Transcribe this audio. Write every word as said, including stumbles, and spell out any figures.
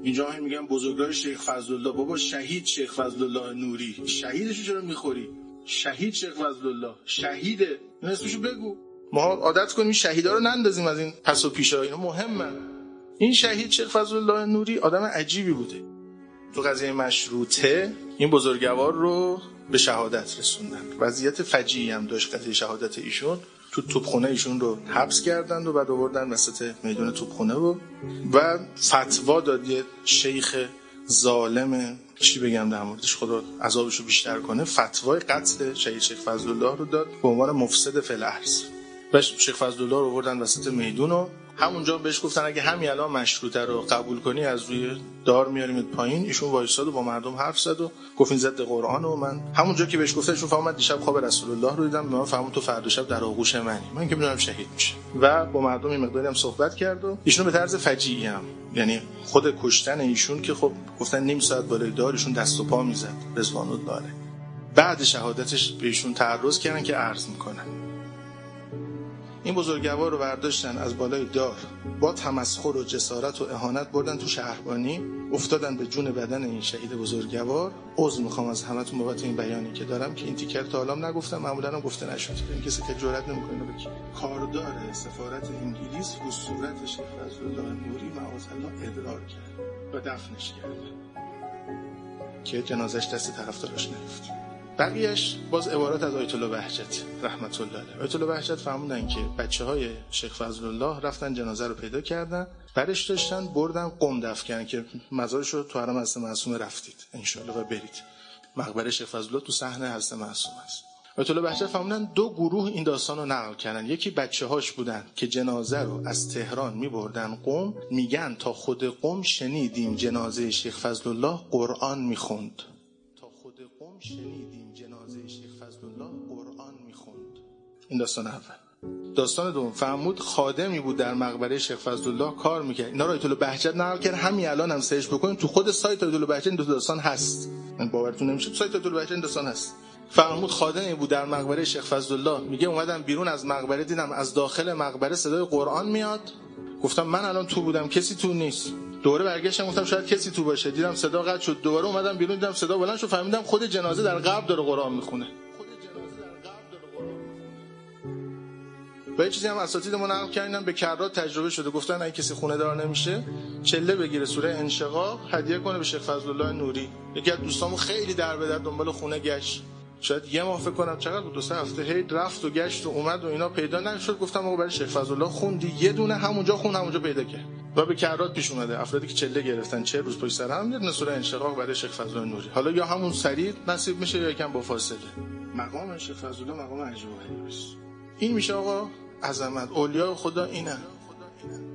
اینجا هم میگن بزرگراه شیخ فضلالله. بابا شهید شیخ فضلالله نوری، شهیدشو چرا میخوری؟ شهید شیخ فضلالله شهیده، این اسمشو بگو. ما عادت کنیم شهیدا رو نندازیم از این پس و پیشا، اینا مهمه. این شهید شیخ فضلالله نوری آدم عجیبی بوده. تو قضیه مشروطه این بزرگوار رو به شهادت رسوندن. وضعیت فجیعی هم داشت قضیه شهادت ایشون. تو توپخونه ایشون رو حبس کردند و بعد آوردن وسط میدون توپخونه و و فتوا داد یه شیخ ظالم، چی بگم در موردش، خدا عذابش رو بیشتر کنه، فتوای قتل شهید شیخ فضلالله رو داد به عنوان مفسد فی الارض. و شیخ فضلالله رو آوردن وسط میدون و همونجا بهش گفتن اگه همین الان مشروطه رو قبول کنی از روی دار میاریمت پایین. ایشون وایساد و با مردم حرف زد و گفت این ضد قرآن و من همونجا که بهش گفتن ایشون فهمید دیشب خواب رسول الله رو دیدم، من فهمم تو فردا شب در آغوش منی، من که میدونم شهید میشه. و با مردم این مقداری هم صحبت کرد و ایشون به طرز فجیعی هم، یعنی خود کشتن ایشون که خب گفتن نیم ساعت بالای دار ایشون دست و پا میزد رضوان الله. بعد شهادتش به ایشون تعرض کردن که عرض میکنن. این بزرگوار رو برداشتن از بالای دار با تمسخر و جسارت و اهانت بردن تو شهربانی، افتادن به جون بدن این شهید بزرگوار. عذر میخوام از همتون بابت این بیانی که دارم که این تیکر تا حالا نگفتم، معمولا هم گفته نشد. این کسی که جرئت نمیکنه بگه. کاردار سفارت انگلیس رو صورت شیخ فضلالله نوری معاذالله ادرار کرد و دفنش کرد که جنازش دست طرفدارش نرفت. بقیه‌اش باز عبارات از آیت الله بهجت رحمت الله علیه. آیت الله بهجت فرمودن که بچه‌های شیخ فضلالله رفتن جنازه رو پیدا کردن، برش داشتن بردن قم دفن کردن که مزارش رو تو حرم حضرت معصومه رفتید ان شاءالله و برید. مقبره شیخ فضلالله تو صحن حضرت معصومه است. آیت الله بهجت فرمودن دو گروه این داستان رو نقل کردن. یکی بچه‌هاش بودن که جنازه رو از تهران می‌بردن قم، میگن تا خود قم شنیدیم جنازه شیخ فضلالله قرآن می‌خوند. تا خود قم شنیدیم جنازه شیخ فضلالله قرآن می‌خوند. این داستان اول. داستان دوم فرمود خادمی بود در مقبره شیخ فضلالله کار می‌کرد. اینا رو آیت الله بهجت نقل کرد. همین الان هم سرچ بکنید تو خود سایت آیت الله بهجت این دو داستان هست. من باورتون نمیشه تو سایت آیت الله بهجت این داستان هست. فرمود خادمی بود در مقبره شیخ فضلالله، میگه اومدم بیرون از مقبره دیدم از داخل مقبره صدای قرآن میاد. گفتم من الان تو بودم کسی تو نیست. دوباره برگشتم گفتم شاید کسی تو باشه، دیدم صدا قطع شد. دوباره اومدم بیرون دیدم صدا بلند شد، فهمیدم خود جنازه در قبر داره قرآن میخونه. و یه چیزی هم اساتید ما نقل کردن به کرات تجربه شده، گفتن اگه کسی خونه دار نمیشه چله بگیره سوره انشقاق هدیه کنه به شیخ فضلالله نوری. یکی از دوستامون خیلی در به در دنبال خونه گشت، شاید یه ماه فکر کنم چقدر بود، دو سه هفته هی رفت و گشت و اومد و اینا پیدا نشد. گفتم آقا برای شیخ فضلالله خوندی؟ یه دونه همونجا خون همونجا پیدا کرد. و به کرات پیش اومده افرادی که چله گرفتن چه روز پشت سر هم یه سوره انشقاق برای شیخ فضلالله نوری. حالا یا همون سریع نصیب میشه یا یکم با فاصله. مقام شیخ فضلالله مقام عجیبه. این میشه آقا عظمت اولیاء خدا اینه.